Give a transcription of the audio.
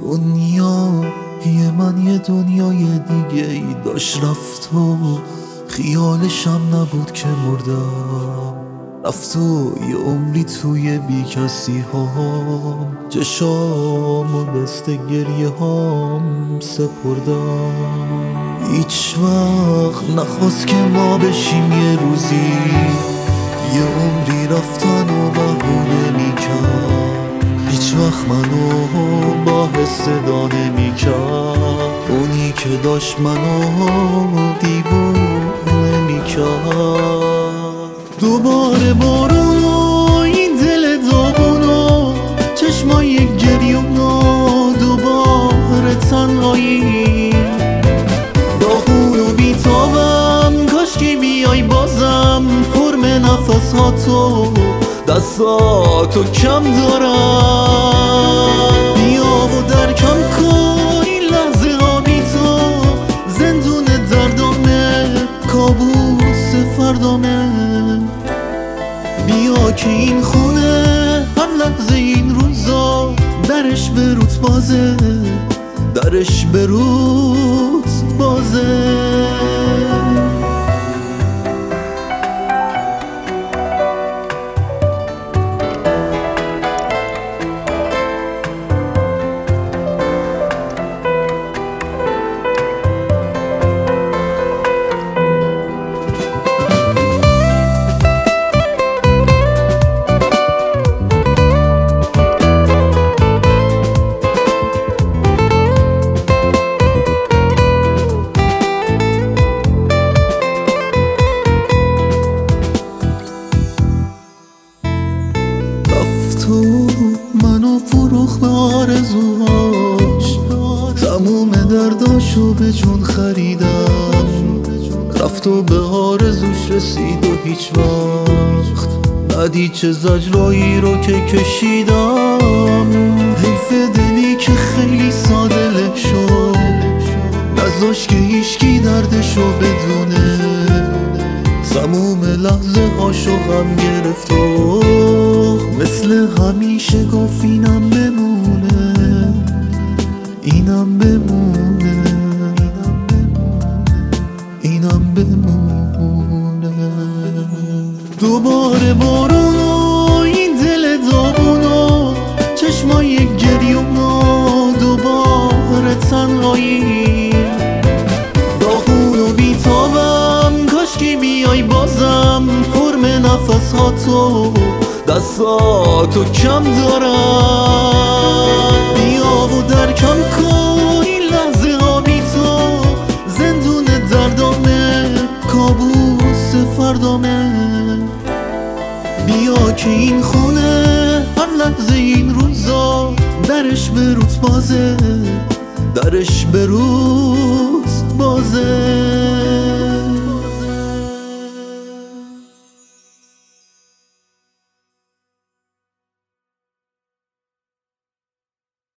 دنیای من یه دنیای دیگه ای داشت رفت و خیالشم نبود که مردم. رفت و یه عمری توی بی کسی هام چشام و دست گریه هام سپردم. هیچ وقت نخواست که ما بشیم یه روزی یه عمری رفتن و بهونه میکرد. هیچ وقت منو با صدا نمیکرد، اونی که داشت منو دیوونه میکرد. دوباره بارون و این دل داغونو چشمای گریونو دوباره تنهایی داغون و بیتابم. کاشکی بیای بازم حرم نفس ها تو دستاتو کم دارم. بیا و درکم کن این لحظه ها بی تو زندون دردامه کابوس فردامه. بیا که این خونه هر لحظه این روزا درش به روت بازه، درش به روت بازه. منو فروخت به آرزوهاش، تموم درداشو به جون خریدم. رفت و به آرزوش رسید و هیچ وقت ندید چه زجرایی رو که کشیدم. حیف دلی که خیلی ساده له شد، نذاش که هیچکی دردشو بدونه. تموم لحظه هاشو غم گرفت و مثل همیشه گفت اینم بمونه، اینم بمونه، اینم بمونه. دوباره بارون و این دل داغونو چشمای گریونو دوباره تنهایی داغون و بیتابم. کاشکی بیای بازم حرم نفس ها تو دستاتو کم دارم. بیا و درکم کن این لحظه ها بی تو زندون دردامه کابوس فردامه. بیا که این خونه هر لحظه این روزا درش به روت بازه، درش به روت بازه.